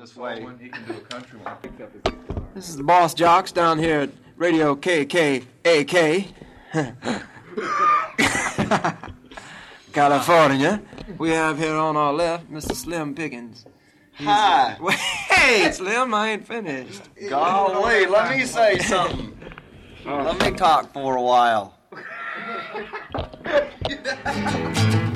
this way. He can do a country one. This is the Boss Jocks down here at Radio KKAK, California. We have here on our left Mr. Slim Pickens. Hi. Hey, Slim, I ain't finished. Golly, let me say something. Let me talk for a while.